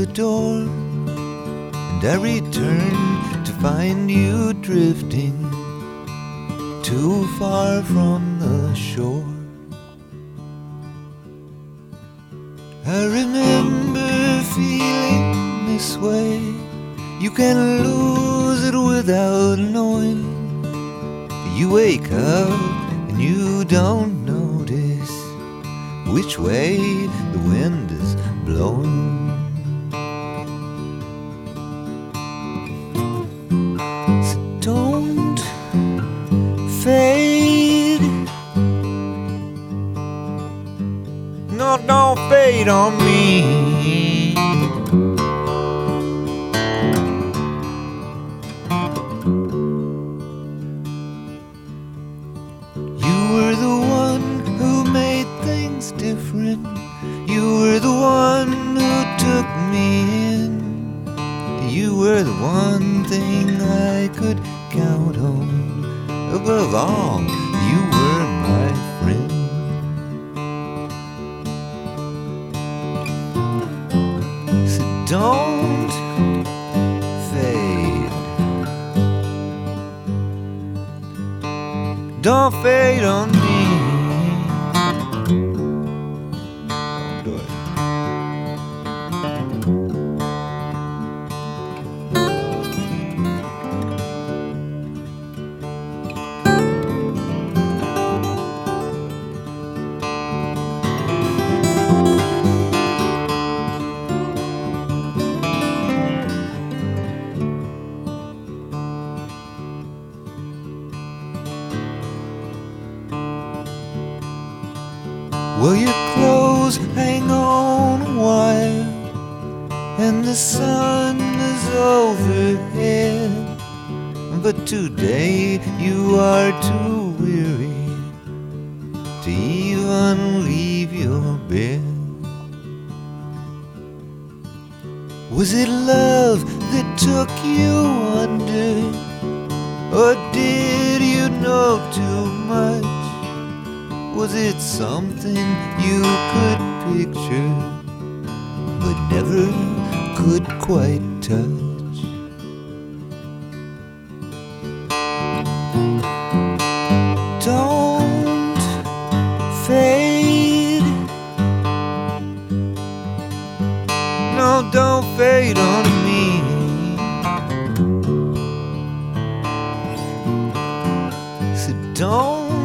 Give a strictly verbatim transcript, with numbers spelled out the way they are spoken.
door, and I return to find you drifting too far from the shore. I remember feeling this way. You can lose it without knowing. You wake up and you don't notice which way the wind is blowing. So don't fade. No, don't fade on me. You were the one who made things different. You were the one who took me in. You were the one thing I could count on. Above all, you were my friend. So don't fade. Don't fade on me. Don't do it. Well, your clothes hang on a wire, and the sun is overhead. But today you are too weary to even leave your bed. Was it love that took you under, or did you know too much? Was it something you could picture, but never could quite touch? Don't fade. No, don't fade on me. So don't